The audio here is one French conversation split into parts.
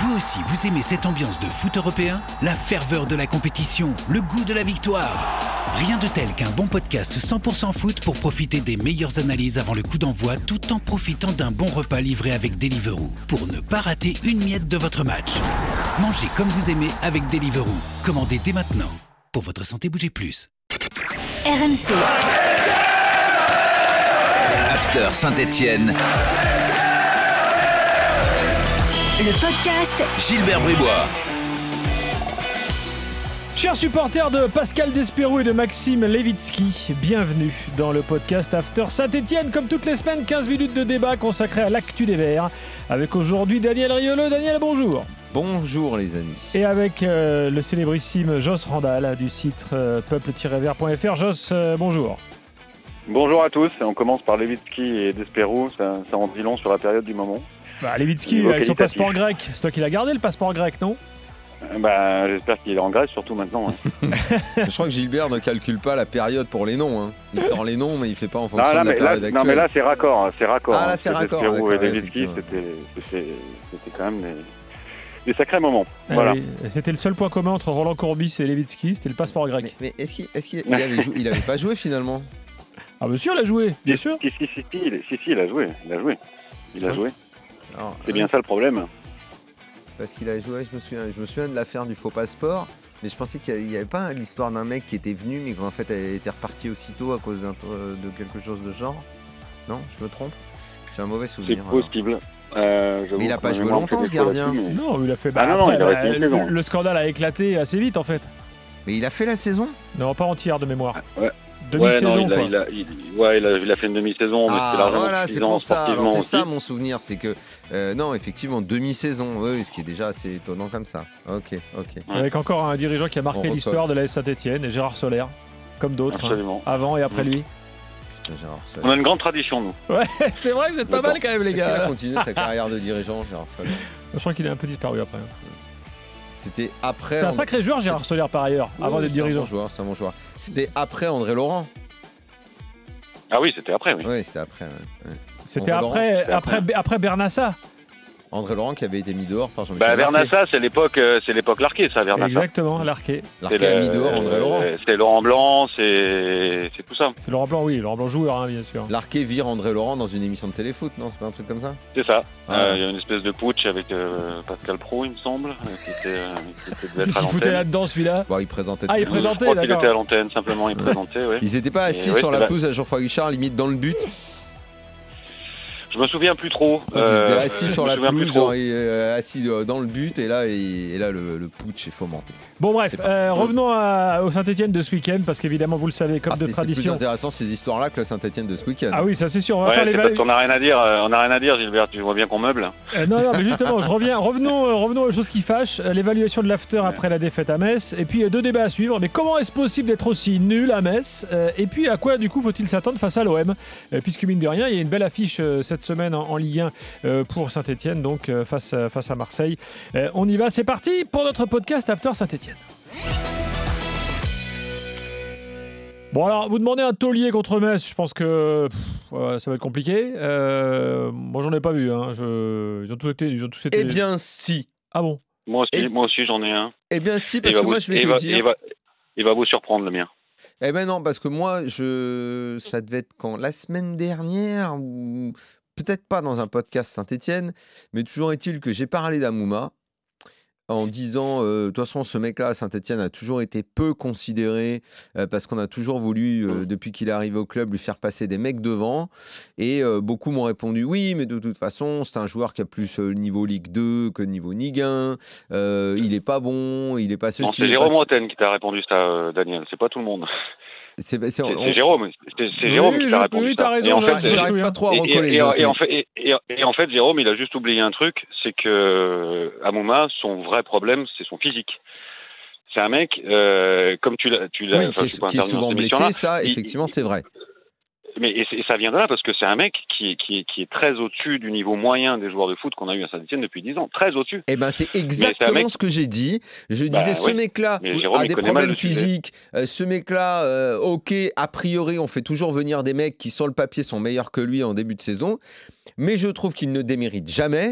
Vous aussi, vous aimez cette ambiance de foot européen ? La ferveur de la compétition, le goût de la victoire ? Rien de tel qu'un bon podcast 100% foot pour profiter des meilleures analyses avant le coup d'envoi tout en profitant d'un bon repas livré avec Deliveroo pour ne pas rater une miette de votre match. Mangez comme vous aimez avec Deliveroo. Commandez dès maintenant. Pour votre santé, bougez plus. RMC. After Saint-Étienne. Le podcast Gilbert Bribois. Chers supporters de Pascal Desperoux et de Maxime Levitsky, bienvenue dans le podcast After Saint-Étienne. Comme toutes les semaines, 15 minutes de débat consacré à l'actu des Verts. Avec aujourd'hui Daniel Riolo. Daniel, bonjour. Bonjour les amis. Et avec le célébrissime Jos Randal du site peuple-vert.fr. Jos, bonjour. Bonjour à tous. On commence par Levitsky et Desperoux. Ça en dit long sur la période du moment. Levitsky avec son passeport grec. C'est toi qui l'as gardé, le passeport grec, non ? J'espère qu'il est en Grèce, surtout maintenant. Hein. Je crois que Gilbert ne calcule pas la période pour les noms. Hein. Il sort les noms, mais il ne fait pas en fonction de la période actuelle. Non, mais là, c'est raccord. Ah, là, c'est raccord. Desperoux et Levitsky, c'était quand même des sacrés moments. Voilà. Oui, c'était le seul point commun entre Roland Courbis et Levitsky, c'était le passeport grec. Mais est-ce qu'il avait pas joué finalement ? Ah, monsieur, il a joué, bien sûr. Si, il a joué. Il a joué. Alors, c'est bien ça le problème. Parce qu'il a joué, je me souviens de l'affaire du faux passeport, mais je pensais qu'il n'y avait pas l'histoire d'un mec qui était venu, mais qu'en fait elle était repartie aussitôt à cause de quelque chose de genre. Non, je me trompe ? J'ai un mauvais souvenir. C'est possible. Mais il n'a pas joué longtemps ce gardien. Mais... Non, il a fait. Le scandale a éclaté assez vite en fait. Mais il a fait la saison ? Non, pas entière de mémoire. Ouais. Demi-saison, quoi. Il a fait une demi-saison, mais c'était largement voilà, c'est pour ça. Alors, c'est aussi. ça mon souvenir, c'est que non, effectivement, demi-saison, oui, ce qui est déjà assez étonnant comme ça. Ok. Avec encore un dirigeant qui a marqué l'histoire de l'AS Saint-Étienne, et Gérard Soler, comme d'autres, avant et après lui. Putain, Gérard Soler. On a une grande tradition, nous. Ouais, c'est vrai, vous êtes pas mal quand même, les gars. Il a continué sa carrière de dirigeant, Gérard Soler. Je crois qu'il est un peu disparu après. C'était après. C'était un sacré joueur, Gérard Soler, par ailleurs, avant d'être dirigeant. C'est un bon joueur. C'était après André Laurent. Ah oui, c'était après, oui. Oui, c'était après. Ouais. C'était après Bernassa. André Laurent qui avait été mis dehors par Jean-Michel Bernassa, c'est l'époque Larquet, ça, Bernassa. Exactement, Larquet. Larquet a mis dehors André Laurent. C'est Laurent Blanc, c'est tout ça. C'est Laurent Blanc, oui, Laurent Blanc joueur, bien sûr. Larquet vire André Laurent dans une émission de téléfoot, non ? C'est pas un truc comme ça ? C'est ça. Il y a une espèce de putsch avec Pascal Pro, il me semble, qui devait être à l'antenne. foutait là-dedans, celui-là. Bon, il présentait. Il présentait, je crois qu'il d'accord. était à l'antenne, simplement, il présentait, oui. Ils n'étaient pas assis sur la pelouse à Geoffroy Guichard, limite dans le but. Je me souviens plus trop. Ils étaient assis sur la pelouse, assis dans le but, et là le putsch est fomenté. Bon bref, revenons au Saint-Étienne de ce week-end, parce qu'évidemment vous le savez, comme de tradition. C'est plus intéressant ces histoires-là que le Saint-Étienne de ce week-end. Ah oui, ça c'est sûr. On va faire parce qu'on n'a rien à dire. On n'a rien à dire, Gilbert. Tu vois bien qu'on meuble. Non, mais justement, revenons aux choses qui fâchent. L'évaluation de l'after après la défaite à Metz, et puis deux débats à suivre. Mais comment est-ce possible d'être aussi nul à Metz ? Et puis à quoi du coup faut-il s'attendre face à l'OM ? Puisque mine de rien, il y a une belle affiche cette semaine en Ligue 1 pour Saint-Étienne, donc face à Marseille. On y va, c'est parti pour notre podcast After Saint-Étienne. Bon alors, vous demandez un taulier contre Metz, je pense que ça va être compliqué. Moi j'en ai pas vu, hein. Ils ont tous été... Eh bien si. Ah bon ? Moi aussi j'en ai un. Eh bien si, parce que moi je vais te dire... Il va vous surprendre le mien. Eh ben non, parce que moi, ça devait être quand ? La semaine dernière, ou peut-être pas dans un podcast Saint-Étienne, mais toujours est-il que j'ai parlé d'Amouma en disant, de toute façon, ce mec-là à Saint-Étienne a toujours été peu considéré parce qu'on a toujours voulu, depuis qu'il est arrivé au club, lui faire passer des mecs devant. Et beaucoup m'ont répondu oui, mais de toute façon, c'est un joueur qui a plus le niveau Ligue 2 que le niveau Ligue 1. Il est pas bon, il est pas ceci. Non, c'est Jérôme Roten qui t'a répondu ça, Daniel. C'est pas tout le monde. C'est Jérôme. C'est Jérôme qui t'a répondu. Oui, t'as raison. Et en fait, j'arrive pas trop à recoller les choses. Et en fait, Jérôme, il a juste oublié un truc, c'est que Amouma, son vrai problème, c'est son physique. C'est un mec, comme tu l'as, qui est souvent blessé, ça, effectivement, c'est vrai. Mais et ça vient de là parce que c'est un mec qui est très au-dessus du niveau moyen des joueurs de foot qu'on a eu à Saint-Étienne depuis 10 ans. Très au-dessus. Eh ben c'est exactement ce que j'ai dit. Je disais ce mec-là a des problèmes physiques. Ce mec-là, ok, a priori, on fait toujours venir des mecs qui sur le papier sont meilleurs que lui en début de saison. Mais je trouve qu'il ne démérite jamais.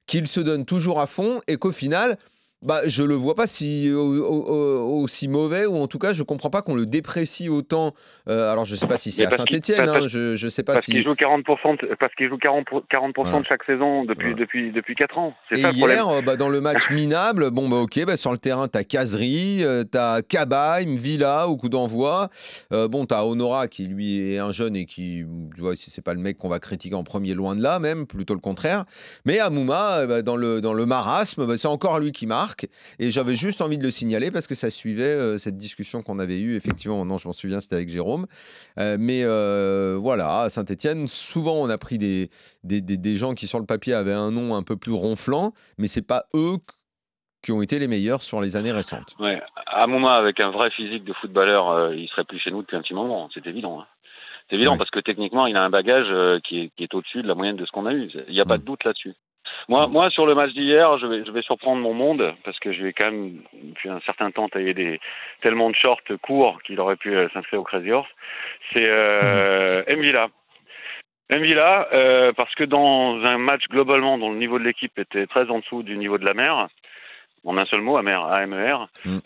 qu'il se donne toujours à fond et qu'au final, je le vois pas aussi mauvais, ou en tout cas, je comprends pas qu'on le déprécie autant. Alors, je sais pas si c'est à Saint-Étienne, je sais pas parce si. qu'il joue 40% de chaque saison depuis 4 ans. C'est ça le problème. Hier, dans le match minable, sur le terrain, t'as Kazri, t'as Cabaye, Mvila au coup d'envoi. T'as Honora qui lui est un jeune et qui, tu vois, c'est pas le mec qu'on va critiquer en premier, loin de là, même plutôt le contraire. Mais Amouma, dans le marasme, c'est encore lui qui marque. Et j'avais juste envie de le signaler parce que ça suivait cette discussion qu'on avait eue. Effectivement, non, je m'en souviens, c'était avec Jérôme. Voilà, à Saint-Étienne, souvent on a pris des gens qui sur le papier avaient un nom un peu plus ronflant, mais c'est pas eux qui ont été les meilleurs sur les années récentes. Ouais, Amouma, avec un vrai physique de footballeur, il serait plus chez nous depuis un petit moment. C'est évident. C'est évident parce que techniquement, il a un bagage qui est au-dessus de la moyenne de ce qu'on a eu. Il n'y a pas de doute là-dessus. Moi, sur le match d'hier, je vais surprendre mon monde parce que je vais quand même, depuis un certain temps, tailler tellement de shorts courts qu'il aurait pu s'inscrire au Crazy Horse. C'est Mvila. Mvila, parce que dans un match globalement dont le niveau de l'équipe était très en dessous du niveau de la mer, en un seul mot, AMER,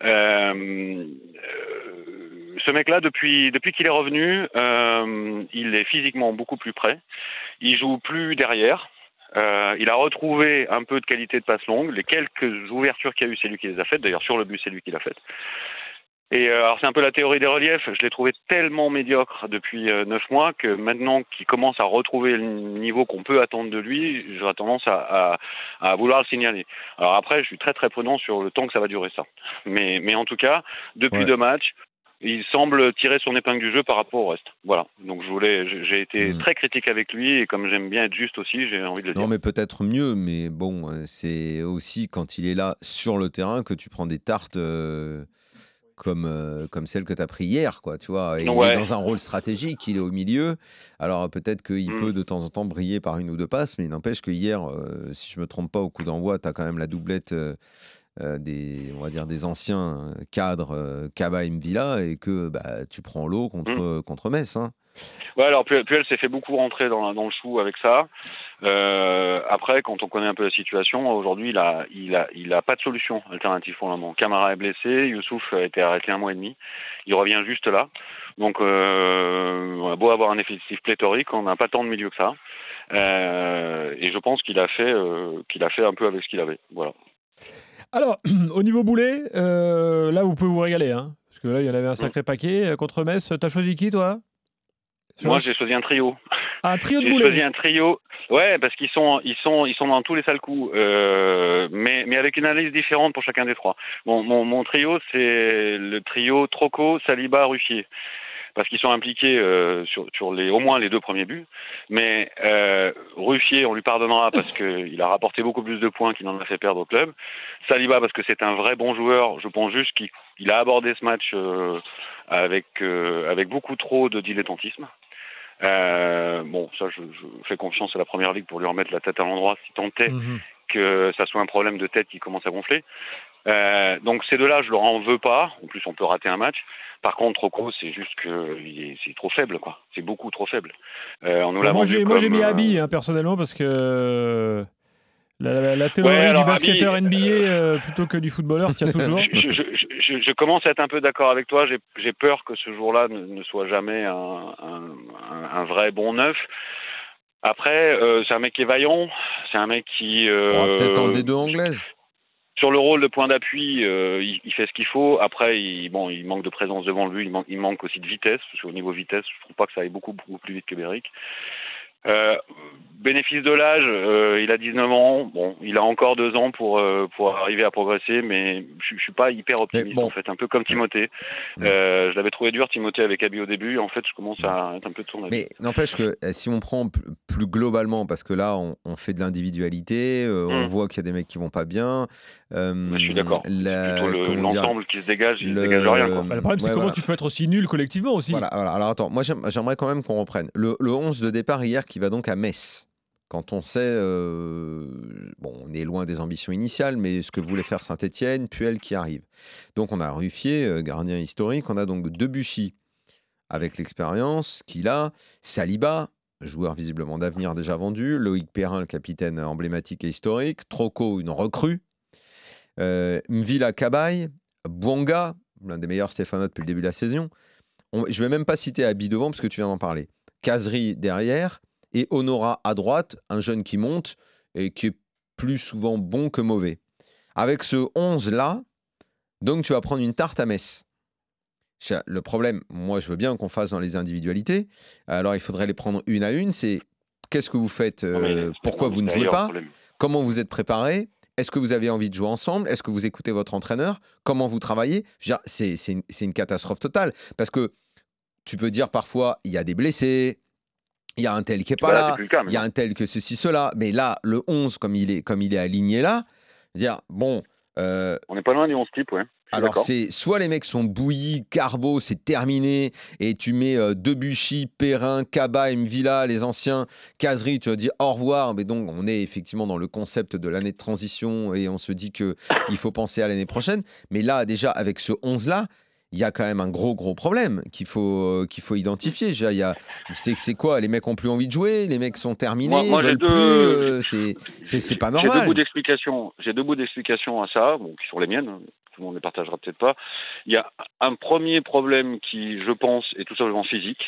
ce mec-là, depuis qu'il est revenu, il est physiquement beaucoup plus près. Il joue plus derrière. Il a retrouvé un peu de qualité de passe longue. Les quelques ouvertures qu'il y a eu, c'est lui qui les a faites. D'ailleurs, sur le but, c'est lui qui l'a fait. Et alors, c'est un peu la théorie des reliefs. Je l'ai trouvé tellement médiocre depuis 9 mois que maintenant qu'il commence à retrouver le niveau qu'on peut attendre de lui, j'aurais tendance à vouloir le signaler. Alors après, je suis très très prudent sur le temps que ça va durer ça. Mais en tout cas, depuis 2 matchs, il semble tirer son épingle du jeu par rapport au reste. Voilà. Donc j'ai été très critique avec lui et comme j'aime bien être juste aussi, j'ai envie de le dire. Non, mais peut-être mieux. Mais bon, c'est aussi quand il est là sur le terrain que tu prends des tartes comme celle que tu as pris hier, quoi. Tu vois, il est dans un rôle stratégique, il est au milieu. Alors peut-être qu'il peut de temps en temps briller par une ou 2 passes, mais il n'empêche que hier, si je me trompe pas, au coup d'envoi, tu as quand même la doublette. On va dire des anciens cadres Kaba et Mvila et que tu prends l'eau contre Metz. Ouais, alors Puel s'est fait beaucoup rentrer dans le chou avec ça. Après, quand on connaît un peu la situation, aujourd'hui, il a pas de solution alternative pour le moment. Camara est blessé, Youssouf a été arrêté 1 mois et demi. Il revient juste là. Donc, on a beau avoir un effectif pléthorique, on n'a pas tant de milieu que ça. Et je pense qu'il a fait un peu avec ce qu'il avait. Voilà. Alors, au niveau boulet, là, vous pouvez vous régaler. Parce que là, il y en avait un sacré paquet contre Metz. T'as choisi qui, toi ? Moi, j'ai choisi un trio. Un trio de boulets. J'ai choisi un trio. Ouais, parce qu'ils sont dans tous les sales coups, mais avec une analyse différente pour chacun des 3. Mon trio, c'est le trio Troco, Saliba, Ruffier. Parce qu'ils sont impliqués sur au moins les 2 premiers buts. Mais Ruffier, on lui pardonnera parce qu'il a rapporté beaucoup plus de points qu'il n'en a fait perdre au club. Saliba, parce que c'est un vrai bon joueur. Je pense juste qu'il a abordé ce match avec beaucoup trop de dilettantisme. Ça, je fais confiance à la Première Ligue pour lui remettre la tête à l'endroit si tant est que ça soit un problème de tête qui commence à gonfler. Donc ces 2-là, je leur en veux pas. En plus, on peut rater un match. Par contre, Rocco, c'est juste que c'est trop faible, quoi. C'est beaucoup trop faible. Moi, j'ai mis Abi personnellement parce que la théorie du basketteur NBA plutôt que du footballeur tient toujours. Je commence à être un peu d'accord avec toi. J'ai peur que ce jour-là ne soit jamais un vrai bon neuf. Après, c'est un mec qui est vaillant. C'est un mec qui... peut-être en D2 anglaise. Sur le rôle de point d'appui, il fait ce qu'il faut. Après, il manque de présence devant lui. Il manque aussi de vitesse. Parce qu'au niveau vitesse, je ne trouve pas que ça aille beaucoup plus vite que Béric. Bénéfice de l'âge, il a 19 ans. Bon, il a encore 2 ans pour arriver à progresser, mais je suis pas hyper optimiste en fait. Un peu comme Timothée. Je l'avais trouvé dur Timothée avec Abi au début. En fait, je commence à être un peu de son avis. Mais n'empêche que si on prend plus globalement, parce que là, on fait de l'individualité, on voit qu'il y a des mecs qui vont pas bien. Je suis d'accord. Plutôt l'ensemble qui se dégage, il ne dégage rien. Quoi. Le problème, c'est comment tu peux être aussi nul collectivement aussi. Voilà. Alors attends, moi j'aimerais quand même qu'on reprenne le 11 de départ hier qui va donc à Metz. Quand on sait, on est loin des ambitions initiales, mais ce que voulait faire Saint-Étienne, Puel qui arrive. Donc on a Ruffier, gardien historique, on a donc Debuchy avec l'expérience qu'il a, Saliba, joueur visiblement d'avenir déjà vendu. Loïc Perrin, le capitaine emblématique et historique. Trocco, une recrue. Mvila Cabaye. Bouanga, l'un des meilleurs Stéphanois depuis le début de la saison. Je ne vais même pas citer Abi devant parce que tu viens d'en parler. Kazri derrière et Honora à droite, un jeune qui monte et qui est plus souvent bon que mauvais. Avec ce 11-là, donc tu vas prendre une tarte à Metz. Le problème, moi je veux bien qu'on fasse dans les individualités, alors il faudrait les prendre une à une, c'est qu'est-ce que vous faites, pourquoi vous ne jouez pas, comment vous êtes préparé, est-ce que vous avez envie de jouer ensemble, est-ce que vous écoutez votre entraîneur, comment vous travaillez. Je veux dire, c'est une catastrophe totale, parce que tu peux dire parfois, il y a des blessés, il y a un tel qui n'est pas là, il y a un tel que ceci, cela, mais là, le 11, comme il est aligné là, je veux dire, bon... on n'est pas loin du 11 type, ouais. Alors, c'est soit les mecs sont bouillis, Carbo, c'est terminé, et tu mets Debuchy, Perrin, Kaba, Mvila, les anciens, Kazri, tu vas dire au revoir. Mais donc, on est effectivement dans le concept de l'année de transition et on se dit qu'il faut penser à l'année prochaine. Mais là, déjà, avec ce 11-là, il y a quand même un gros problème qu'il faut identifier. C'est quoi? Les mecs n'ont plus envie de jouer, les mecs sont terminés, moi veulent plus, c'est pas normal. J'ai deux bouts d'explication à ça, bon, qui sont les miennes. Tout le monde ne les partagera peut-être pas. Il y a un premier problème qui, je pense, est tout simplement physique.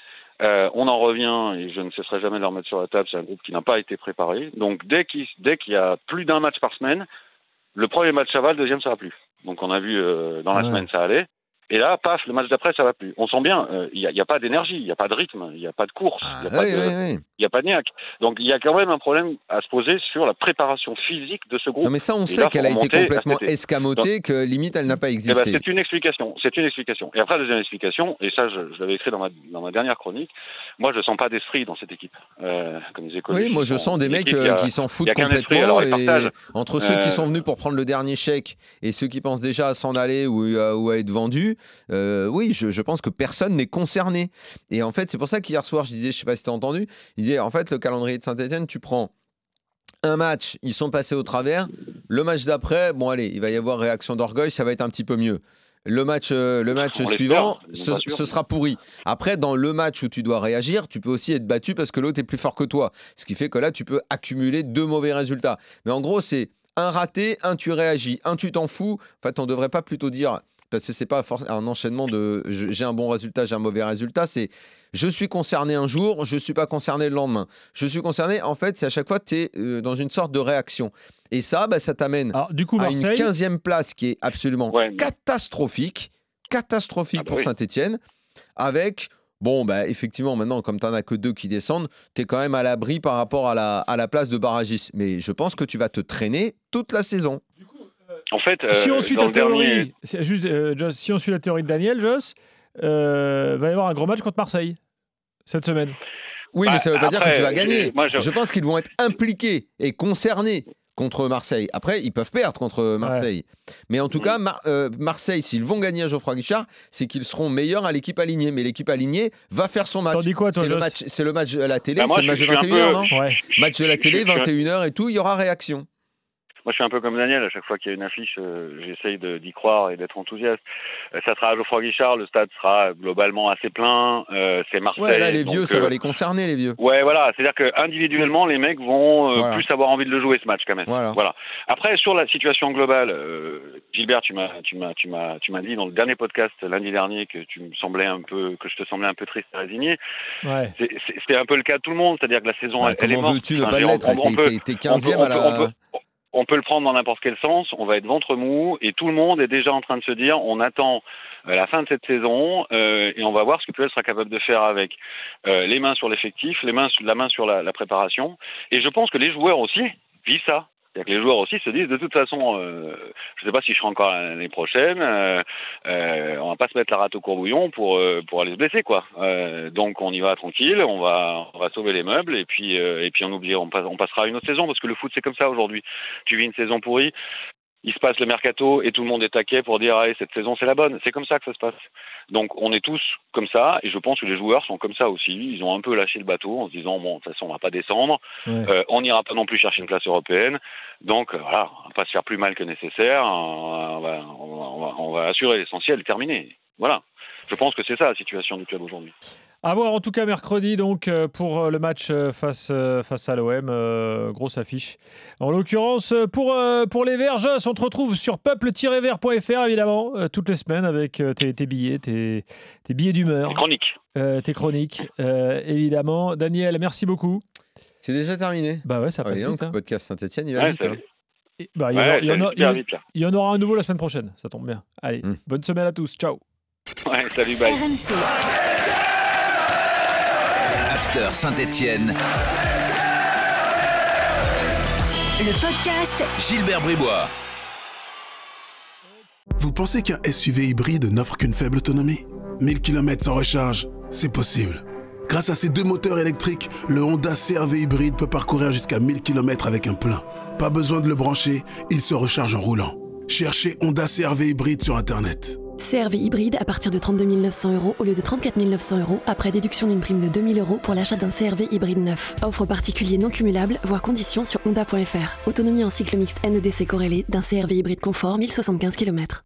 On en revient, et je ne cesserai jamais de le remettre sur la table, c'est un groupe qui n'a pas été préparé. Donc dès qu'il y a plus d'un match par semaine, le premier match ça va, le deuxième ça va plus. Donc on a vu dans la semaine ça allait. Et là, paf, le match d'après, ça va plus. On sent bien, il n'y a pas d'énergie, il n'y a pas de rythme, il n'y a pas de course, il n'y a pas de niaque. Donc il y a quand même un problème à se poser sur la préparation physique de ce groupe. Non mais ça, on sait qu'elle a été complètement escamotée, que limite, elle n'a pas existé. C'est une explication. Et après, la deuxième explication, et ça, je l'avais écrit dans ma dernière chronique, moi, je ne sens pas d'esprit dans cette équipe. Comme disait Coluche, moi, je sens des mecs qui s'en foutent complètement. Et entre ceux qui sont venus pour prendre le dernier chèque et ceux qui pensent déjà à s'en aller ou à être vendus, oui, je pense que personne n'est concerné. Et en fait, c'est pour ça qu'hier soir, je disais, je ne sais pas si tu as entendu, il disait, en fait, le calendrier de Saint-Etienne, tu prends un match, ils sont passés au travers. Le match d'après, bon, allez, il va y avoir réaction d'orgueil, ça va être un petit peu mieux. Le match suivant, ce sera pourri. Après, dans le match où tu dois réagir, tu peux aussi être battu parce que l'autre est plus fort que toi. Ce qui fait que là, tu peux accumuler 2 mauvais résultats. Mais en gros, c'est un raté, un tu réagis, un tu t'en fous. En fait, on ne devrait pas plutôt dire... Parce que ce n'est pas un enchaînement de j'ai un bon résultat, j'ai un mauvais résultat. C'est je suis concerné un jour, je ne suis pas concerné le lendemain. Je suis concerné, en fait, c'est à chaque fois tu es dans une sorte de réaction. Et ça, ça t'amène à une 15e place qui est absolument catastrophique pour Saint-Etienne. Avec, effectivement, maintenant, comme tu n'en as que 2 qui descendent, tu es quand même à l'abri par rapport à la place de barragiste. Mais je pense que tu vas te traîner toute la saison. En fait, si on suit ta théorie, si on suit la théorie de Daniel, Joss, va y avoir un gros match contre Marseille cette semaine. Oui, mais ça ne veut pas dire que tu vas gagner. Je pense qu'ils vont être impliqués et concernés contre Marseille. Après, ils peuvent perdre contre Marseille. Ouais. Mais en tout cas, Marseille, s'ils vont gagner à Geoffroy Guichard, c'est qu'ils seront meilleurs à l'équipe alignée. Mais l'équipe alignée va faire son match. C'est le match à la télé, c'est le match de 21h, non ? Match de la télé, 21h et tout, il y aura réaction. Moi, je suis un peu comme Daniel. À chaque fois qu'il y a une affiche, j'essaye d'y croire et d'être enthousiaste. Ça sera à Geoffroy Guichard. Le stade sera globalement assez plein. C'est Marseille. Ouais, là, les vieux, ça va les concerner, les vieux. Ouais, voilà. C'est-à-dire qu'individuellement, les mecs vont plus avoir envie de le jouer, ce match, quand même. Voilà. Après, sur la situation globale, Gilbert, tu m'as dit dans le dernier podcast lundi dernier que je te semblais un peu triste et résigné. Ouais. C'est un peu le cas de tout le monde. C'est-à-dire que la saison, elle est morte. Comment veux-tu ne pas l'être ? T'es 15e à la... On peut le prendre dans n'importe quel sens, on va être ventre mou et tout le monde est déjà en train de se dire on attend la fin de cette saison et on va voir ce que Puel sera capable de faire avec les mains sur l'effectif, la main sur la préparation. Et je pense que les joueurs aussi vivent ça. C'est-à-dire que les joueurs aussi se disent de toute façon, je ne sais pas si je serai encore l'année prochaine, on va pas se mettre la rate au courbouillon pour aller se blesser, quoi. Donc on y va tranquille, on va sauver les meubles et puis on passera une autre saison parce que le foot c'est comme ça aujourd'hui. Tu vis une saison pourrie, il se passe le mercato et tout le monde est taquet pour dire allez, cette saison c'est la bonne. C'est comme ça que ça se passe. Donc on est tous comme ça et je pense que les joueurs sont comme ça aussi. Ils ont un peu lâché le bateau en se disant bon de toute façon on va pas descendre, on n'ira pas non plus chercher une place européenne. Donc voilà, on va pas se faire plus mal que nécessaire. On va assurer l'essentiel, terminer. Voilà. Je pense que c'est ça la situation du club aujourd'hui. À voir en tout cas mercredi donc pour le match face à l'OM, grosse affiche. En l'occurrence pour les Verts, Joss, on te retrouve sur peuple-vert.fr évidemment toutes les semaines avec tes billets, tes billets d'humeur, tes chroniques évidemment. Daniel, merci beaucoup. C'est déjà terminé. Bah ouais, ça passe vite. Donc, le podcast Saint-Etienne, il va vite. Il y en aura un nouveau la semaine prochaine, ça tombe bien. Allez, bonne semaine à tous, ciao. Ouais, salut, bye. RMC. After Saint-Etienne. Le podcast Gilbert Bribois. Vous pensez qu'un SUV hybride n'offre qu'une faible autonomie ? 1000 km sans recharge, c'est possible. Grâce à ses 2 moteurs électriques, le Honda CR-V hybride peut parcourir jusqu'à 1000 km avec un plein. Pas besoin de le brancher, il se recharge en roulant. Cherchez Honda CR-V hybride sur Internet. CR-V hybride à partir de 32 900 € au lieu de 34 900 € après déduction d'une prime de 2 000 € pour l'achat d'un CR-V hybride neuf. Offre particulier non cumulable, voire conditions sur honda.fr. Autonomie en cycle mixte NEDC corrélé d'un CR-V hybride confort 1075 km.